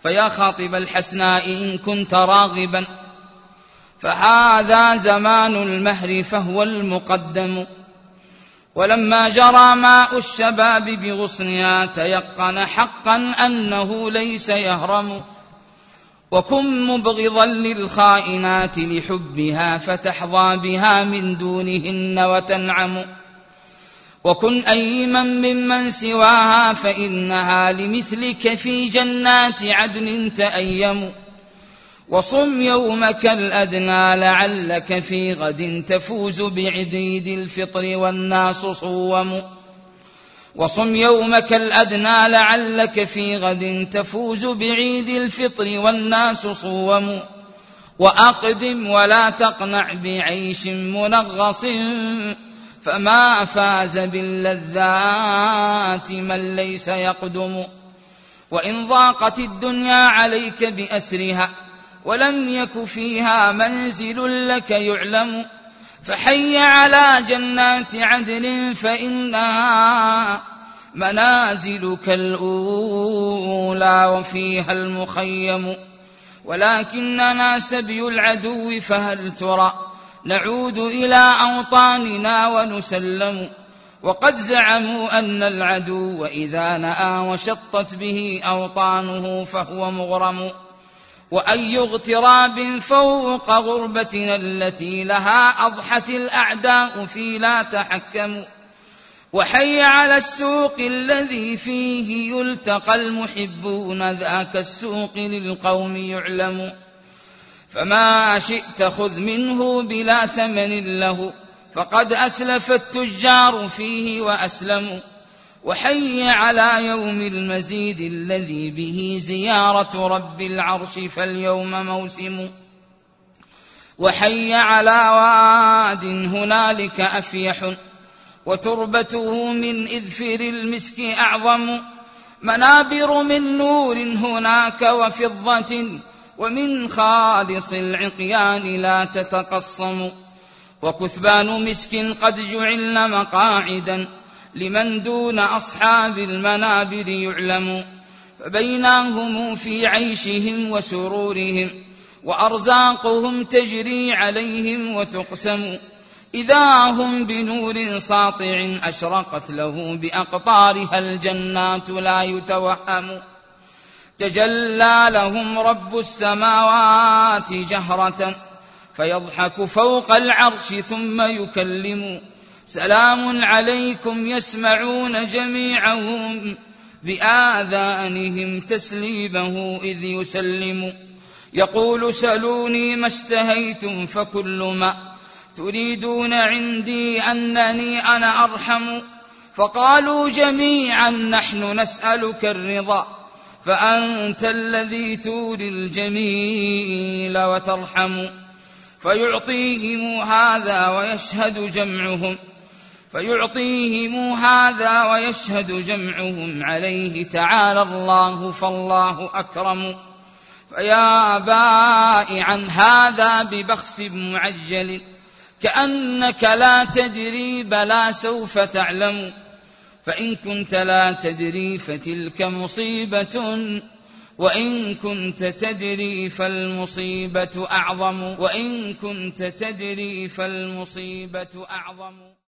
فيا خاطب الحسناء إن كنت راغبا فهذا زمان المهر فهو المقدم. ولما جرى ماء الشباب بغصنها تيقن حقا أنه ليس يهرم. وكن مبغضا للخائنات لحبها فتحظى بها من دونهن وتنعم. وكن أيما ممن سواها فإنها لمثلك في جنات عدن تأيم. وصم يومك الأدنى لعلك في غد تفوز بعيد الفطر والناس صوم. وصم يومك الأدنى لعلك في غد تفوز بعيد الفطر والناس صوم. وأقدم ولا تقنع بعيش منغص فما فاز باللذات من ليس يقدم. وإن ضاقت الدنيا عليك بأسرها ولم يك فيها منزل لك يعلم فحي على جنات عدن فإنها منازلك الأولى وفيها المخيم. ولكننا سبي العدو فهل ترى نعود إلى أوطاننا ونسلم. وقد زعموا أن العدو إذا نأى وشطت به أوطانه فهو مغرم. وأي اغتراب فوق غربتنا التي لها أضحت الأعداء في لا تحكم. وحي على السوق الذي فيه يلتقى المحبون ذاك السوق للقوم يعلم. فما شئت خذ منه بلا ثمن له فقد أسلف التجار فيه وأسلموا. وحي على يوم المزيد الذي به زيارة رب العرش فاليوم موسم. وحي على واد هنالك أفيح وتربته من إذفر المسك أعظم. منابر من نور هناك وفضة ومن خالص العقيان لا تتقصم. وكثبان مسك قد جعلن مقاعدا لمن دون أصحاب المنابر يعلم. فبينهم في عيشهم وسرورهم وأرزاقهم تجري عليهم وتقسم. إذا هم بنور ساطع أشرقت له بأقطارها الجنات لا يتوهم. تجلى لهم رب السماوات جهرة فيضحك فوق العرش ثم يكلم. سلام عليكم يسمعون جميعهم بآذانهم تسليمه إذ يسلم. يقول سلوني ما اشتهيتم فكل ما تريدون عندي أنني أنا أرحم. فقالوا جميعا نحن نسألك الرضا فأنت الذي تولي الجميل وترحم. فيعطيهم هذا ويشهد جمعهم عليه تعالى الله فالله أكرم. فيا بائعا هذا ببخس معجل كأنك لا تدري بلى سوف تعلم. فإن كنت لا تدري فتلك مصيبة وإن كنت تدري فالمصيبة أعظم.